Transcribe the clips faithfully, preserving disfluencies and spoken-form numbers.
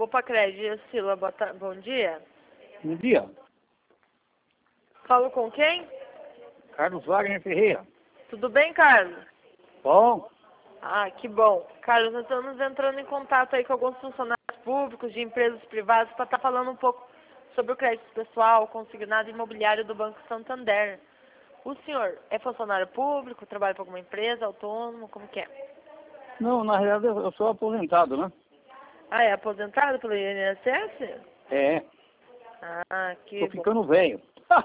Opa, Crédito, Sila, boa ta- bom dia. Bom dia, Falo com quem? Carlos Wagner Ferreira. Tudo bem, Carlos? Bom, Ah, que bom. Carlos, nós estamos entrando em contato aí com alguns funcionários públicos de empresas privadas para estar falando um pouco sobre o crédito pessoal consignado imobiliário do Banco Santander. O senhor é funcionário público, trabalha para alguma empresa, autônomo, como que é? não, na realidade eu eu sou aposentado, né? Ah, é aposentado pelo I N S S? É, Ah, que tô bom. ficando velho.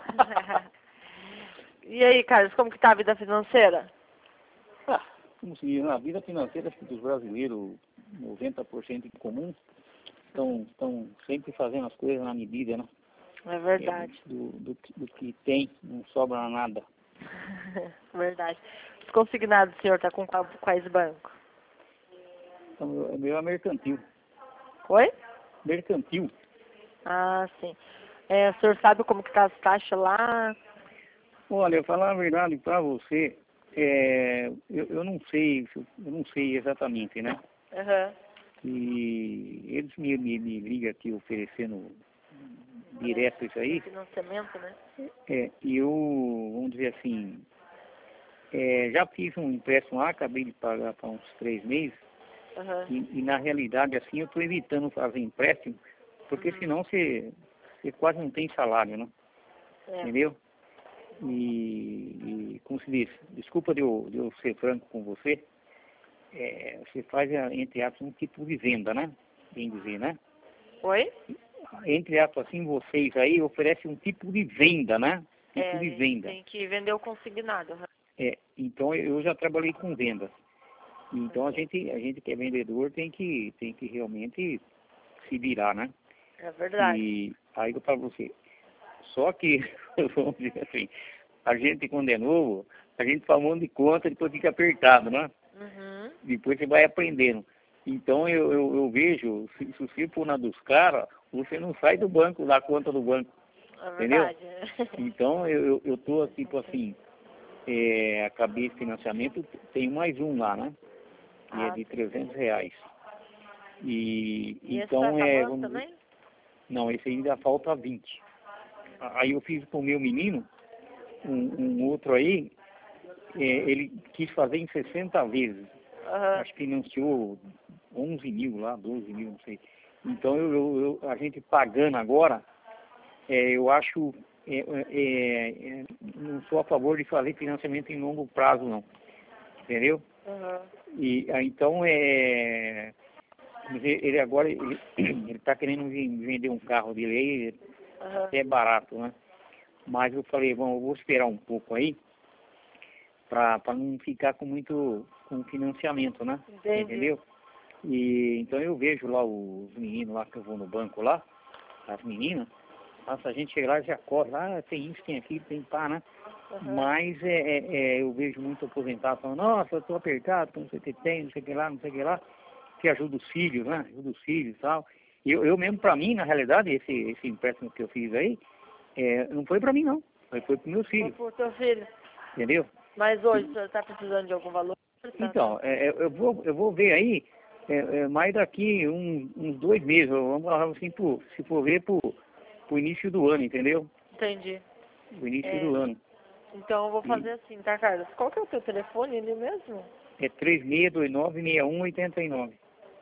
E aí, Carlos, como que tá a vida financeira? Ah, como se diz, na vida financeira acho que dos brasileiros, noventa por cento em comum, estão, estão sempre fazendo as coisas na medida, né? É verdade. É, do, do, que- do que tem, não sobra nada. Verdade. Os consignados, o senhor tá com qual- quais bancos? Então, o meu é mercantil. Oi? Mercantil. Ah, sim. É, o senhor sabe como que tá as taxas lá? Olha, falar a verdade para você, é, eu, eu não sei, eu não sei exatamente, né? Aham. E eles me, me, me ligam aqui oferecendo direto isso aí. Financiamento, né? É, e eu, vamos dizer assim, é, já fiz um empréstimo lá, acabei de pagar para uns três meses, Aham. e, e na realidade assim eu estou evitando fazer empréstimo, porque senão você, você quase não tem salário, né? É. Entendeu? E, e como se diz, desculpa de eu, de eu ser franco com você, é, você faz, entre aspas, um tipo de venda, né? Bem dizer, né? Oi? Entre aspas, assim, vocês aí oferecem um tipo de venda, né? Tipo É, a de gente venda. tem que vender o consignado. Aham. É, então eu já trabalhei com vendas. Então a gente, a gente que é vendedor tem que, tem que realmente se virar, né? É verdade. E aí eu falo pra você, só que, vamos dizer assim, a gente quando é novo, a gente faz um monte de conta, depois fica apertado, né? Uhum. Depois você vai aprendendo. Então eu, eu, eu vejo, se, se você for na dos caras, você não sai do banco, da conta do banco. É Entendeu? verdade. Então eu, eu, eu tô tipo assim, é, acabei esse financiamento, tem mais um lá, né? Que é Ah, de sim. trezentos reais. E, E esse então tá é. acabando vamos- também? Não, esse ainda falta vinte. Aí eu fiz pro meu menino, um, um outro aí, é, ele quis fazer em sessenta vezes. Aham. Acho que financiou onze mil lá, doze mil, não sei. Então eu, eu- eu- a gente pagando agora, é, eu acho, é, é, é, não sou a favor de fazer financiamento em longo prazo não, entendeu? Aham. E ah, então é, ele agora ele está querendo ven- vender um carro dele aí, Aham. até barato, né? Mas eu falei, bom, eu vou esperar um pouco aí para não ficar com muito com financiamento, né? Entendi. Entendeu? E então eu vejo lá os meninos lá que eu vou no banco lá, as meninas, nossa, a gente chega lá e já corre, ah, tem isso, tem aquilo, tem pá, né? Aham. Mas é, é, é, eu vejo muito aposentado falando, nossa, eu tô apertado, não sei o que tem, não sei o que lá, não sei o que lá, que ajuda os filhos, né? Ajuda os filhos e tal. Eu, eu mesmo, para mim, na realidade, esse, esse empréstimo que eu fiz aí, é, não foi para mim não, foi, foi para meus Foi filhos, pro teu filho. entendeu? Mas hoje o senhor tá precisando de algum valor? Tá. Então, é, é, eu, vou, eu vou ver aí, é, é, mais daqui um, uns dois meses, vamos falar assim, por, se for ver, pro, pro início do ano, entendeu? Entendi. O início É, do ano. então eu vou E fazer assim, tá, Carlos? Qual que é o teu telefone ali mesmo? é três seis dois nove, seis um oito nove.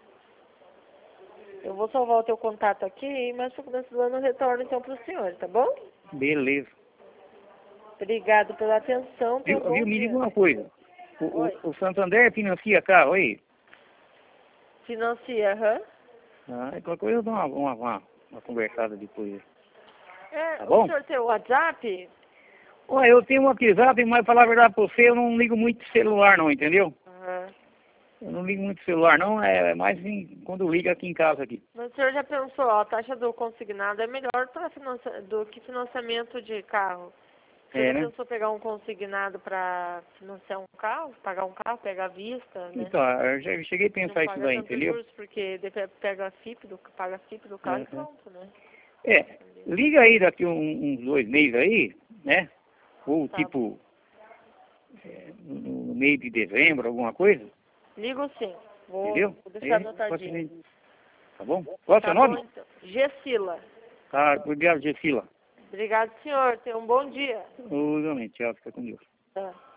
Eu vou salvar o teu contato aqui e mais pro começo do ano eu retorno então pro senhor, tá bom? Beleza. Obrigado pela atenção, tenha Viu, um bom viu, me diga dia. uma coisa. O, Oi. o, o Santander financia carro aí? Financia, aham. Ah, qualquer coisa eu dou uma, uma, uma, uma conversada depois. É, Tá o bom? senhor tem o WhatsApp? Olha, eu tenho um WhatsApp, mas falar a verdade pra você, eu não ligo muito celular não, entendeu? Aham. Eu não ligo muito celular não, é mais em, quando liga aqui em casa aqui. Mas o senhor já pensou, ó, a taxa do consignado é melhor pra financia... do que financiamento de carro. O senhor É, já né? pensou pegar um consignado para financiar um carro, pagar um carro, pegar à vista, né? Então, eu já cheguei a Não pensar isso paga daí, tanto entendeu? juros porque depois pega a F I P do, paga a F I P do carro e Uhum. pronto, né? É, liga aí daqui um- uns dois meses aí, né? Ou Tá. tipo, é, no no meio de dezembro, alguma coisa, Ligo sim. Vou, entendeu? vou deixar É, pode anotadinho. ser. Tá bom? Qual é o Tá seu bom, nome? então. Gessila. Tá, obrigado, Gessila. Obrigado, senhor. Tenha um bom dia. Obviamente, tchau, fica com Deus. Tá.